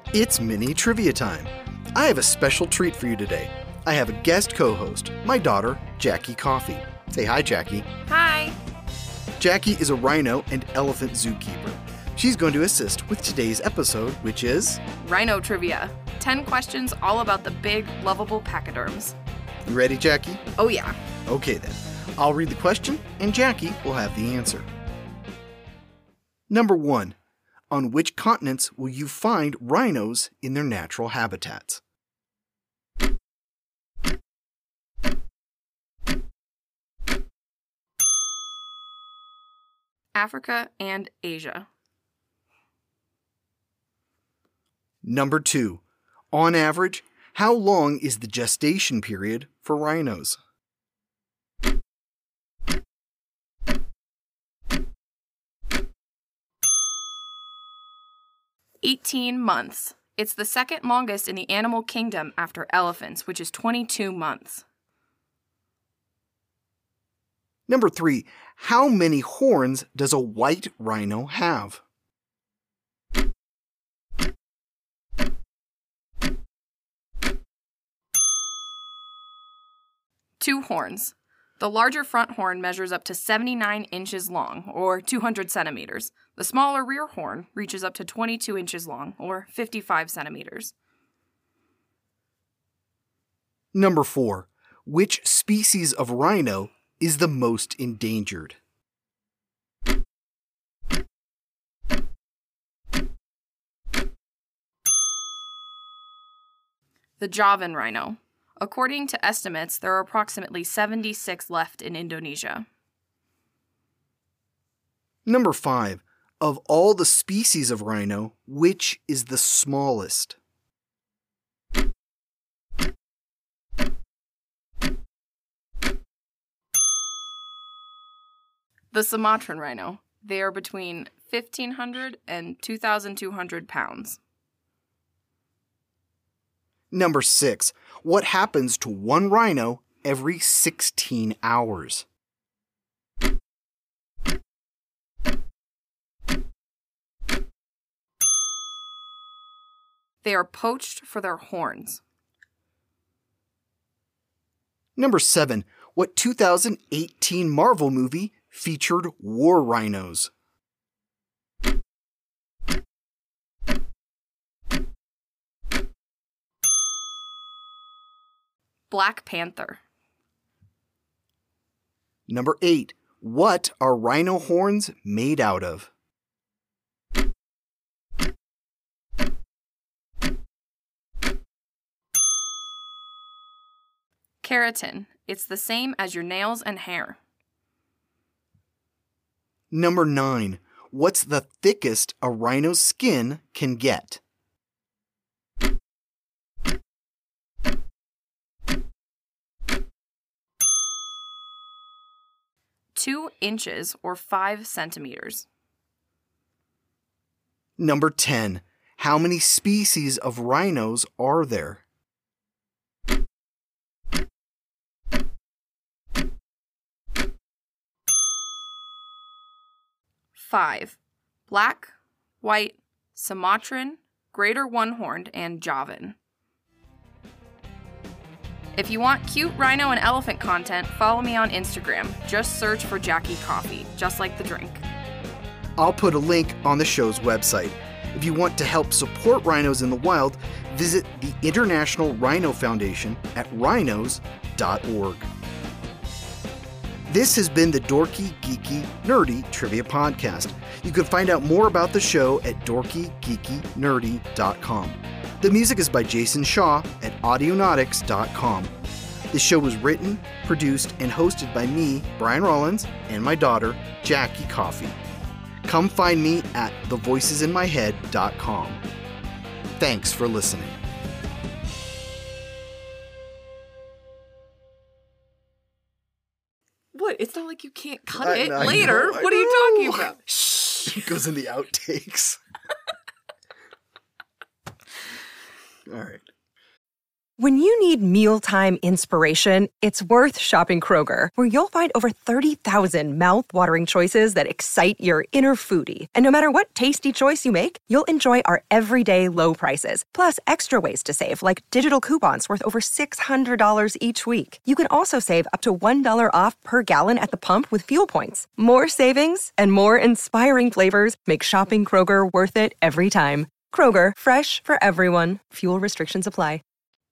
It's mini trivia time. I have a special treat for you today. I have a guest co-host, my daughter, Jackie Coffey. Say hi, Jackie. Hi. Jackie is a rhino and elephant zookeeper. She's going to assist with today's episode, which is... Rhino trivia. 10 questions all about the big, lovable pachyderms. You ready, Jackie? Oh yeah. Okay then. I'll read the question, and Jackie will have the answer. Number 1. On which continents will you find rhinos in their natural habitats? Africa and Asia. Number 2. On average, how long is the gestation period for rhinos? $18 months. It's the second longest in the animal kingdom after elephants, which is 22 months. Number 3. How many horns does a white rhino have? Two horns. The larger front horn measures up to 79 inches long, or 200 centimeters. The smaller rear horn reaches up to 22 inches long, or 55 centimeters. Number 4. Which species of rhino is the most endangered? The Javan rhino. According to estimates, there are approximately 76 left in Indonesia. Number 5. Of all the species of rhino, which is the smallest? The Sumatran rhino. They are between 1,500 and 2,200 pounds. Number 6. What happens to one rhino every 16 hours? They are poached for their horns. Number 7. What 2018 Marvel movie featured war rhinos? Black Panther. Number 8. What are rhino horns made out of? Keratin. It's the same as your nails and hair. Number 9. What's the thickest a rhino's skin can get? Two inches or 5 centimeters. Number 10. How many species of rhinos are there? Five. Black, white, Sumatran, greater one-horned, and Javan. If you want cute rhino and elephant content, follow me on Instagram. Just search for Jackie Coffey, just like the drink. I'll put a link on the show's website. If you want to help support rhinos in the wild, visit the International Rhino Foundation at rhinos.org. This has been the Dorky, Geeky, Nerdy Trivia Podcast. You can find out more about the show at dorkygeekynerdy.com. The music is by Jason Shaw at audionautics.com. This show was written, produced, and hosted by me, Brian Rollins, and my daughter, Jackie Coffey. Come find me at thevoicesinmyhead.com. Thanks for listening. What? It's not like you can't cut I it know, later. I What are you know. talking about? Shh. It goes in the outtakes. All right. When you need mealtime inspiration, it's worth shopping Kroger, where you'll find over 30,000 mouth-watering choices that excite your inner foodie. And no matter what tasty choice you make, you'll enjoy our everyday low prices, plus extra ways to save, like digital coupons worth over $600 each week. You can also save up to $1 off per gallon at the pump with fuel points. More savings and more inspiring flavors make shopping Kroger worth it every time. Kroger, fresh for everyone. Fuel restrictions apply.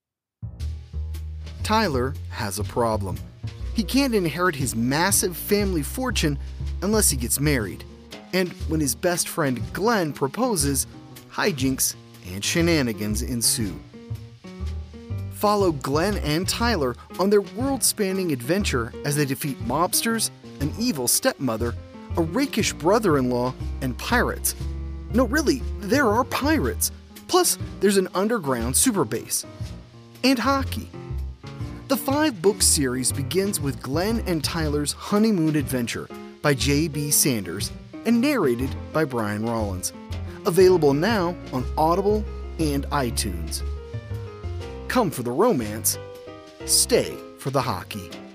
Tyler has a problem. He can't inherit his massive family fortune unless he gets married. And when his best friend Glenn proposes, hijinks and shenanigans ensue. Follow Glenn and Tyler on their world-spanning adventure as they defeat mobsters, an evil stepmother, a rakish brother-in-law, and pirates. No, really, there are pirates. Plus, there's an underground super base. And hockey. The 5-book series begins with Glenn and Tyler's honeymoon adventure by J.B. Sanders and narrated by Brian Rollins. Available now on Audible and iTunes. Come for the romance, stay for the hockey.